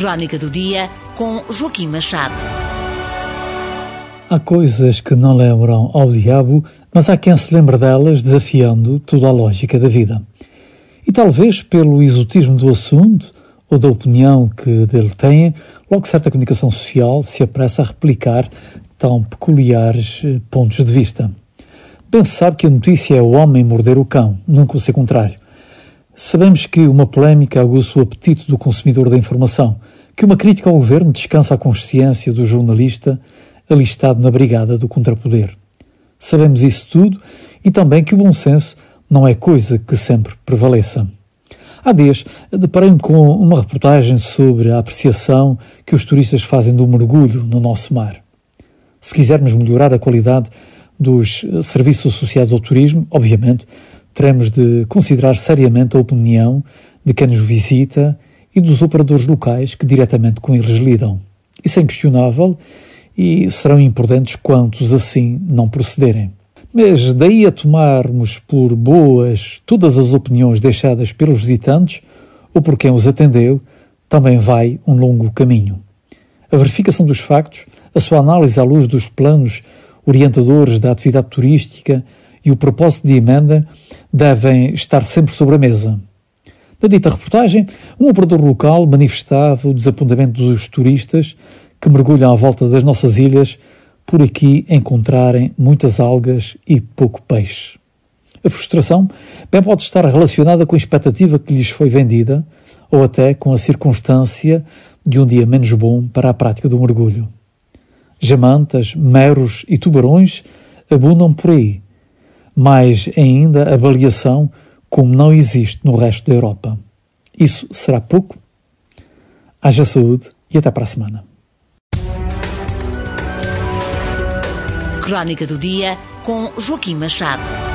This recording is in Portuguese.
Crónica do Dia, com Joaquim Machado. Há coisas que não lembram ao diabo, mas há quem se lembre delas desafiando toda a lógica da vida. E talvez pelo exotismo do assunto, ou da opinião que dele têm, logo certa comunicação social se apressa a replicar tão peculiares pontos de vista. Bem se sabe que a notícia é o homem morder o cão, nunca o seu contrário. Sabemos que uma polémica aguça o apetite do consumidor da informação, que uma crítica ao governo descansa a consciência do jornalista alistado na brigada do contrapoder. Sabemos isso tudo e também que o bom senso não é coisa que sempre prevaleça. Há dias deparei-me com uma reportagem sobre a apreciação que os turistas fazem do mergulho no nosso mar. Se quisermos melhorar a qualidade dos serviços associados ao turismo, obviamente, teremos de considerar seriamente a opinião de quem nos visita e dos operadores locais que diretamente com eles lidam. Isso é inquestionável e serão importantes quantos assim não procederem. Mas daí a tomarmos por boas todas as opiniões deixadas pelos visitantes ou por quem os atendeu, também vai um longo caminho. A verificação dos factos, a sua análise à luz dos planos orientadores da atividade turística e o propósito de emenda devem estar sempre sobre a mesa. Na dita reportagem, um operador local manifestava o desapontamento dos turistas que mergulham à volta das nossas ilhas por aqui encontrarem muitas algas e pouco peixe. A frustração bem pode estar relacionada com a expectativa que lhes foi vendida ou até com a circunstância de um dia menos bom para a prática do mergulho. Jamantas, meros e tubarões abundam por aí, mais ainda a baleação como não existe no resto da Europa. Isso será pouco? Haja saúde e até para a semana. Crónica do Dia, com Joaquim Machado.